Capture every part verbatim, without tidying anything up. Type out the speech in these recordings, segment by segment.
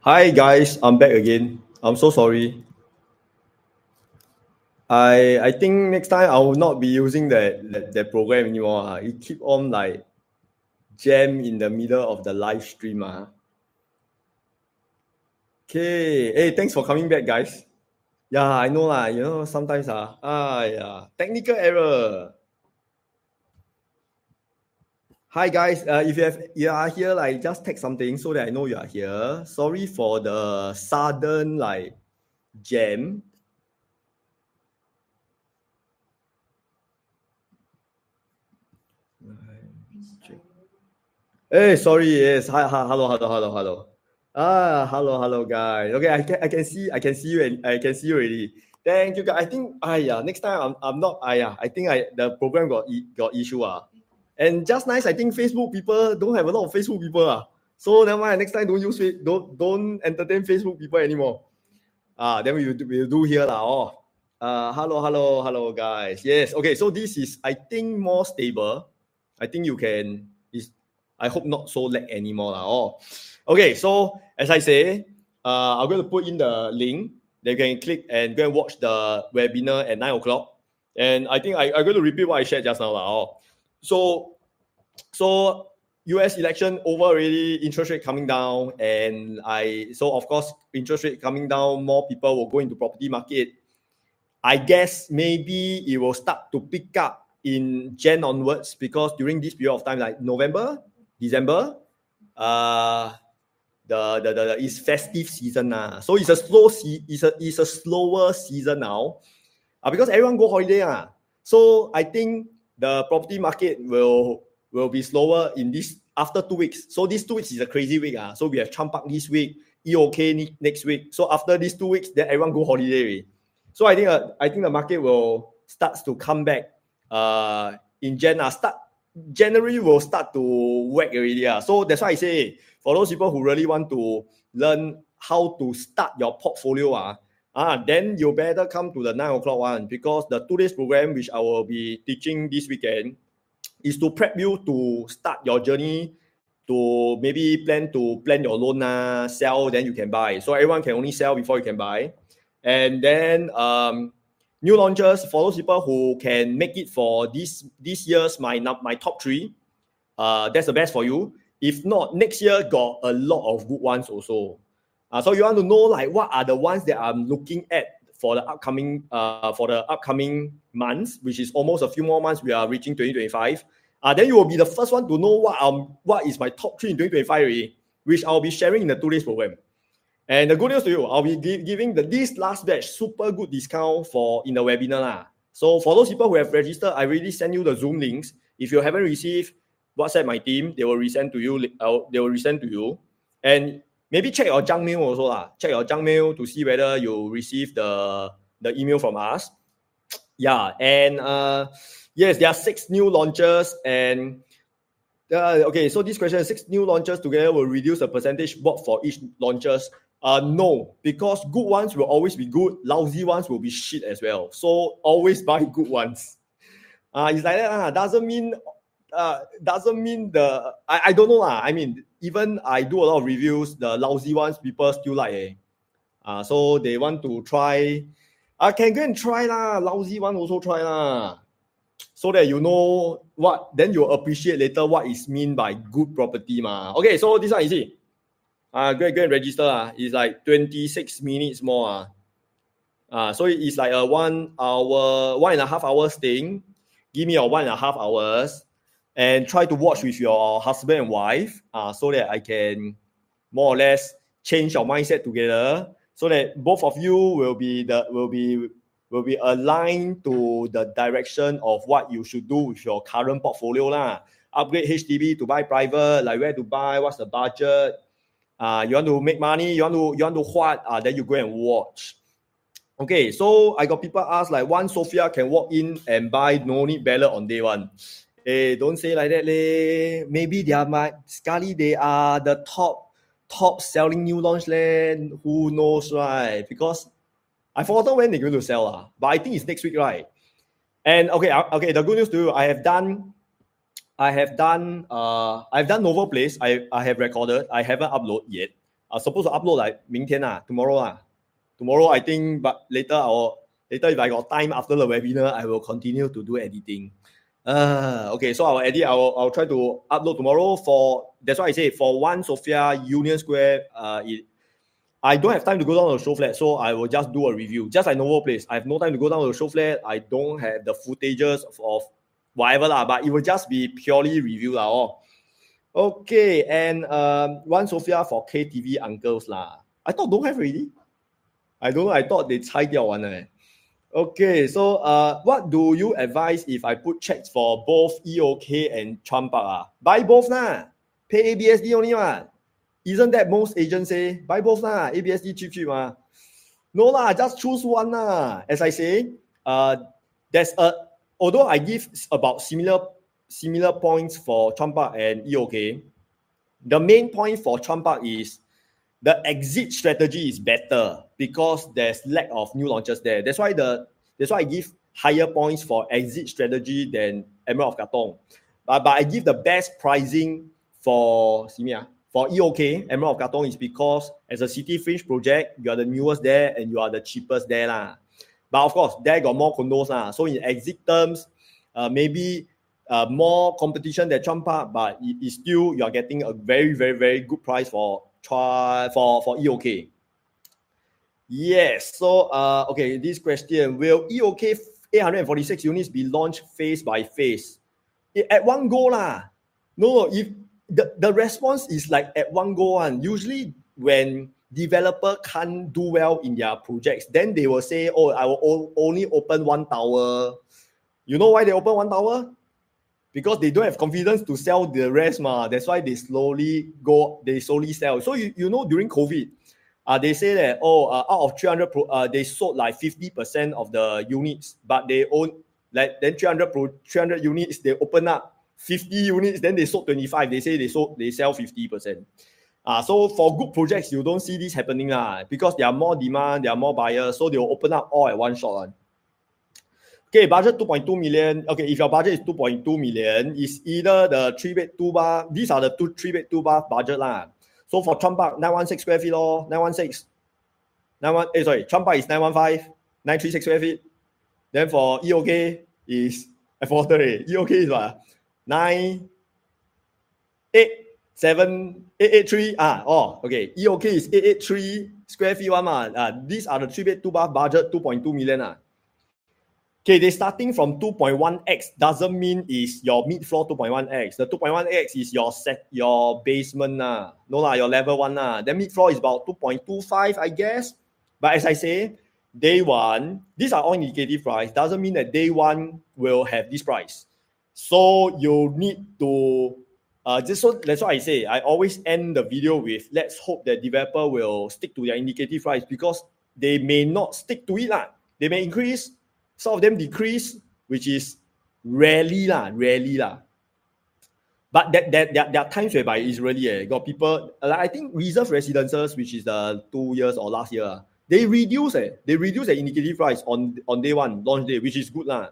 Hi guys, I'm back again. I'm so sorry. I I think next time I will not be using that that, that program anymore. Uh. It keep on like jam in the middle of the live stream. Uh. Okay. Hey, thanks for coming back, guys. Yeah, I know lah. You know, sometimes uh, ah yeah, technical error. Hi guys, uh, if you have you are here, like just text something so that I know you are here. Sorry for the sudden like jam. Hey, sorry. Yes. Hi, hi, hello, hello, hello, hello. Ah, hello, hello, guys. Okay, I can, I can see, I can see you, and I can see you already. Thank you, guys. I think, ah, yeah. Next time, I'm, I'm not. Ah, yeah. I think I the program got got issue. Ah, and just nice. I think Facebook people don't have a lot of Facebook people. Ah, so never mind. Next time, don't use don't don't entertain Facebook people anymore. Ah, then we will do, we'll do here lah. Oh, uh, hello, hello, hello, guys. Yes. Okay. So this is, I think, more stable. I think you can. Is I hope not so lag anymore. Lah. Oh, okay. So as I say, uh, I'm going to put in the link. They can click and go and watch the webinar at nine o'clock. And I think I, I'm going to repeat what I shared just now. Lah. Oh, so so U S election over already, interest rate coming down, and I so of course interest rate coming down, more people will go into property market. I guess maybe it will start to pick up in Jan onwards because during this period of time, like November, December, uh, the the, the it's festive season now. So it's a slow se- it's a it's a slower season now, uh, because everyone go holiday ah. So I think the property market will will be slower in this after two weeks. So these two weeks is a crazy week ah. So we have Trump Park this week, E O K next week. So after these two weeks, then everyone go holiday already. So I think uh, I think the market will start to come back uh, in Jan. Uh, start January will start to whack already. Uh. So that's why I say for those people who really want to learn how to start your portfolio, uh, uh, then you better come to the nine o'clock one because the two days program which I will be teaching this weekend is to prep you to start your journey to maybe plan to plan your loan, uh, sell, then you can buy. So everyone can only sell before you can buy. And then um, new launches for those people who can make it for this this year's my my top three. Uh, that's the best for you. If not, next year got a lot of good ones also. Uh, so you want to know like what are the ones that I'm looking at for the upcoming uh for the upcoming months, which is almost a few more months. We are reaching twenty twenty-five. Uh, then you will be the first one to know what um what is my top three in twenty twenty-five already, which I'll be sharing in the two days program. And the good news to you, I'll be give, giving the this last batch super good discount for in the webinar lah. So for those people who have registered, I already send you the Zoom links. If you haven't received, WhatsApp my team, they will resend to you. Uh, they will resend to you, and maybe check your junk mail also lah. Check your junk mail to see whether you receive the the email from us. Yeah, and uh, yes, there are six new launches and. Uh, okay, so this question: six new launches together will reduce the percentage bought for each launches. Uh, no, because good ones will always be good, lousy ones will be shit as well. So always buy good ones. Uh, it's like that. Uh, doesn't mean uh, doesn't mean the I, I don't know. Uh, I mean, even I do a lot of reviews, the lousy ones people still like. Eh. Uh, so they want to try. I uh, can go and try lah. Lousy one also try lah. So that you know what, then you'll appreciate later what is mean by good property. Ma. Okay, so this one you see. Uh, go, go and register. Uh. It's like twenty-six minutes more. Uh. Uh, so it's like a one hour, one and a half hours thing. Give me your one and a half hours and try to watch with your husband and wife uh, so that I can more or less change your mindset together so that both of you will be the will be will be aligned to the direction of what you should do with your current portfolio lah. Upgrade H D B to buy private, like where to buy, what's the budget. Uh, you want to make money, you want to you want to what? Uh, then you go and watch. Okay, so I got people ask like, one Sophia can walk in and buy, no need ballot on day one. Hey, don't say like that, leh. Maybe they are my Scully, they are the top top selling new launch land. Who knows, right? Because I forgot when they're going to sell, uh, but I think it's next week, right? And okay, okay. The good news to you, I have done, I have done, uh, I've done Novo Place. I I have recorded. I haven't uploaded yet. uh, supposed to upload like 明天 ah, tomorrow ah. Tomorrow I think, but later I will, later if I got time after the webinar, I will continue to do editing. Uh, okay, so I'll edit, I'll, I'll try to upload tomorrow for, that's why I say for one Sophia Union Square, uh, it, I don't have time to go down to the show flat, so I will just do a review. Just like Novo Place, I have no time to go down to the show flat. I don't have the footages of, of whatever lah, but it will just be purely review lah. Oh. Okay, and um, one Sophia for K T V uncles lah. I thought don't have already. I don't know. I thought they 拆掉完了. Okay, so uh, what do you advise if I put checks for both E O K and Chuan Park? Ah? Buy both lah. Pay A B S D only one. Isn't that most agents say? Buy both lah. A B S D cheap cheap ah. No lah, just choose one lah. As I say, uh, there's a, although I give about similar similar points for Chuan Park and E O K, the main point for Chuan Park is the exit strategy is better because there's lack of new launches there. That's why the that's why I give higher points for exit strategy than Emerald of Katong. But, but I give the best pricing for for E O K, Emerald of Katong, is because as a city fringe project, you are the newest there and you are the cheapest there lah. But of course, there got more condos lah. So in exit terms, uh, maybe uh, more competition than Chuan Park, but it, it's still you are getting a very very very good price for. For, for E O K. Yes, so, uh, okay, this question, will E O K eight hundred forty-six units be launched phase by phase? At one go lah. No, if the, the response is like at one go one. Usually when developer can't do well in their projects, then they will say, oh, I will only open one tower. You know why they open one tower? Because they don't have confidence to sell the rest, ma. That's why they slowly go, they slowly sell. So you, you know, during COVID, uh, they say that, oh, uh, out of three hundred, pro, uh, they sold like fifty percent of the units, but they own, like, then three hundred, pro, three hundred units, they open up fifty units, then they sold twenty-five. They say they sold, they sell fifty percent. Uh, so for good projects, you don't see this happening, lah, because there are more demand, there are more buyers, so they will open up all at one shot. Lah. Okay, budget two point two million. Okay, if your budget is two point two million, it's either the three bed two bar. These are the two three bed two bar budget lah. So for Chuan Park, nine one six square feet lor, nine one six. nine one eh sorry, Chuan Park is nine one five, nine three six square feet. Then for E O K is I forgot already. E O K is what? nine eight seven eight eight three. Ah, oh, okay. E O K is eight eight three square feet one ma. Ah, these are the three bed two bar budget two point two million ah. Okay, they starting from two point one x doesn't mean is your mid floor two point one x. The two point one x is your set your basement nah. No lah, your level one nah. Then mid floor is about two point two five, I guess. But as I say, day one, these are all indicative price. Doesn't mean that day one will have this price. So you need to uh just so that's why I say I always end the video with let's hope that developer will stick to their indicative price because they may not stick to it lah. They may increase. Some of them decrease, which is rarely lah, rarely lah. But that that there, there are times whereby it's really eh, got people like I think reserve residences, which is the two years or last year, they reduce eh, they reduce the indicative price on on day one launch day, which is good lah.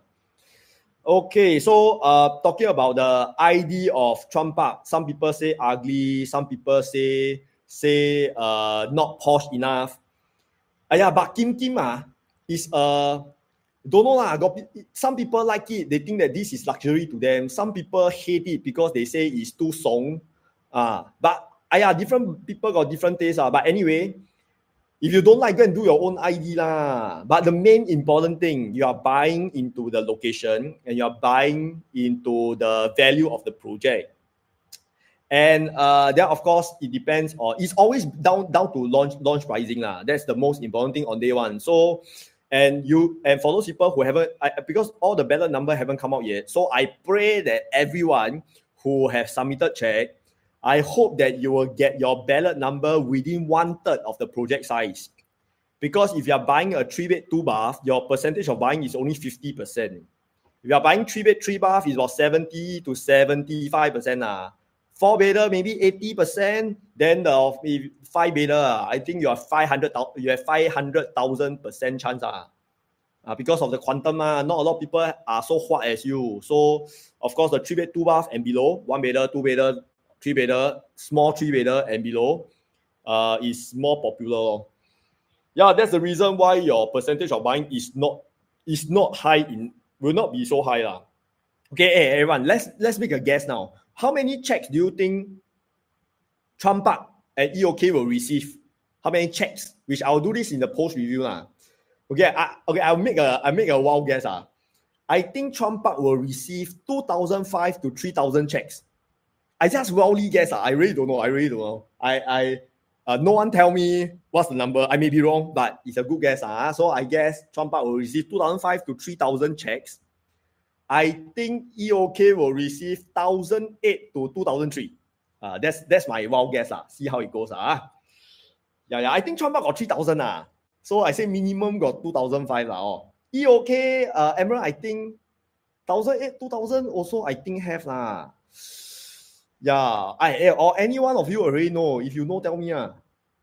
Okay, so uh, talking about the I D of Chuan Park, some people say ugly, some people say say uh not posh enough. Ah yeah, but Kim Kim ah is a uh, don't know lah. Got some people like it. They think that this is luxury to them. Some people hate it because they say it's too song. Ah, but ah, yeah, different people got different tastes. Ah. But anyway, if you don't like, go and do your own I D lah. But the main important thing, you are buying into the location and you are buying into the value of the project. And uh, then of course it depends on. It's always down down to launch launch pricing lah. That's the most important thing on day one. So. And you and for those people who haven't, I, because all the ballot number haven't come out yet, so I pray that everyone who have submitted check, I hope that you will get your ballot number within one third of the project size. Because if you are buying a three bed two bath, your percentage of buying is only fifty percent. If you are buying three bed three bath, it's about seventy to seventy-five percent. Uh. Four bedder maybe eighty percent. Then the five bedder, I think you have five hundred you have five hundred thousand percent chance uh, uh, because of the quantum. Uh, not a lot of people are so hot as you. So of course the three bed two bath and below, one bedder, two bedder, three bedder, small three bedder and below. uh, is more popular. Yeah, that's the reason why your percentage of buying is not is not high in will not be so high lah. Okay, hey, everyone, let's let's make a guess now. How many checks do you think Trump Park and E O K will receive? How many checks? Which I'll do this in the post review lah. Okay, I, okay, I'll make a I make a wild guess ah. I think Trump Park will receive two thousand five to three thousand checks. I just wildly guess ah. I really don't know. I really don't know. I I uh, no one tell me what's the number. I may be wrong, but it's a good guess ah. So I guess Trump Park will receive two thousand five to three thousand checks. I think E O K will receive one thousand eight to two thousand three. Uh, that's that's my wild guess ah. See how it goes ah. Yeah, yeah. I think Trump Park got three thousand ah. So I say minimum got two thousand five lah. Oh. E O K, uh, Emerald, I think one thousand eight, two thousand also I think have lah. Yeah, I or any one of you already know. If you know, tell me ah.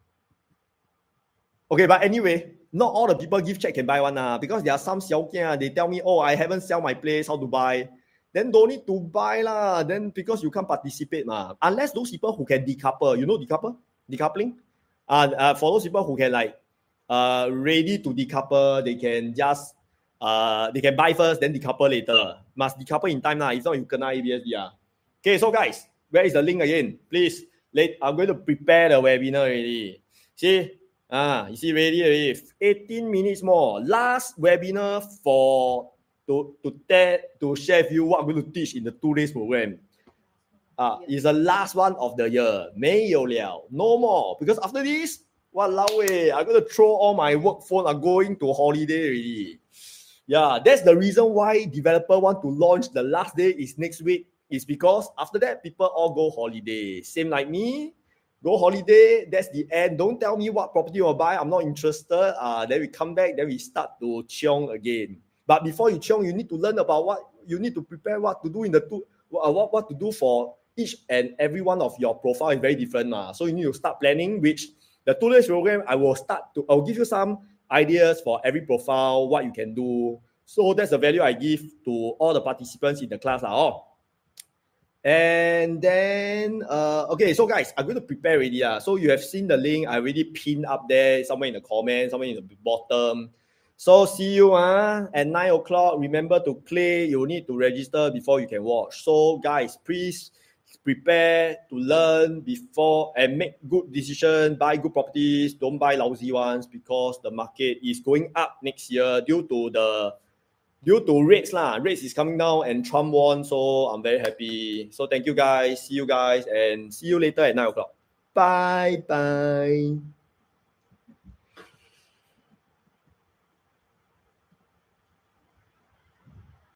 Okay, but anyway, not all the people give check can buy one ah, because there are some xiao kia, they tell me, oh, I haven't sell my place, how to buy? Then don't need to buy lah. Then because you can't participate ma. Unless those people who can decouple, you know decouple, decoupling. Uh, uh, for those people who can like uh ready to decouple, they can just uh they can buy first, then decouple later. Must decouple in time lah. If not, you kena A B S D ah. Okay, so guys, where is the link again? Please, let I'm going to prepare the webinar already. See, ah, you see ready already. eighteen minutes more. Last webinar for to to tell to share with you what I'm going to teach in the two days program. Uh, is the last one of the year. 没有了, no more. Because after this, walao eh, I'm going to throw all my work phone. I'm going to holiday already. Yeah, that's the reason why developer want to launch the last day is next week. Is because after that, people all go holiday. Same like me, go holiday. That's the end. Don't tell me what property you will buy. I'm not interested. Uh, then we come back. Then we start to chiong again. But before you chiong, you need to learn about what you need to prepare, what to do in the two, uh, what what to do for each and every one of your profile is very different. Uh. So you need to start planning, which the two days program, I will start to, I'll give you some ideas for every profile, what you can do. So that's the value I give to all the participants in the class. Uh. Oh. And then, uh, okay, so guys, I'm going to prepare already. Uh. So you have seen the link. I already pinned up there, somewhere in the comments, somewhere in the bottom. So see you uh, at nine o'clock. Remember to play. You need to register before you can watch. So guys, please prepare to learn before and make good decisions. Buy good properties. Don't buy lousy ones because the market is going up next year due to the due to rates lah. Rates is coming down and Trump won. So I'm very happy. So thank you guys. See you guys and see you later at nine o'clock. Bye bye.